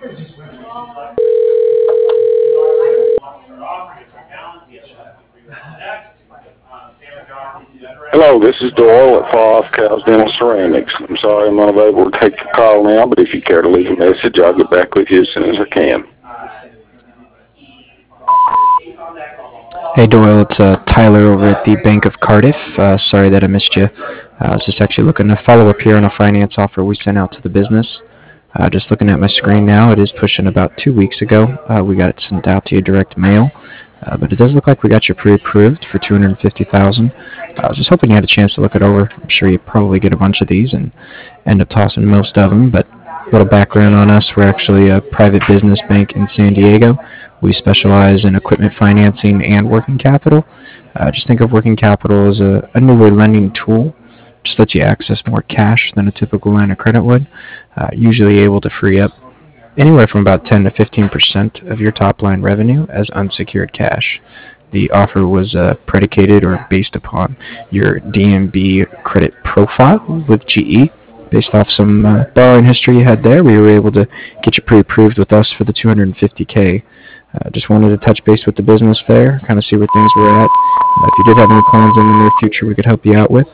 Hello, this is Doyle at Fall Off Cows Dental Ceramics. I'm sorry I'm unavailable to take your call now, but if you care to leave a message, I'll get back with you as soon as I can. Hey Doyle, it's Tyler over at the Bank of Cardiff. Sorry that I missed you. I was just actually looking to follow up here on a finance offer we sent out to the business. Just looking at my screen now, it is pushing about 2 weeks ago. We got it sent out to you direct mail, but it does look like we got you pre-approved for $250,000. I was just hoping you had a chance to look it over. I'm sure you probably get a bunch of these and end up tossing most of them, but a little background on us. We're actually a private business bank in San Diego. We specialize in equipment financing and working capital. Just think of working capital as a newer lending tool. Just lets you access more cash than a typical line of credit would. Usually able to free up anywhere from about 10 to 15% of your top line revenue as unsecured cash. The offer was predicated or based upon your DMB credit profile with GE. Based off some borrowing history you had there, we were able to get you pre-approved with us for the 250K. Just wanted to touch base with the business there, kind of see where things were at. If you did have any plans in the near future we could help you out with,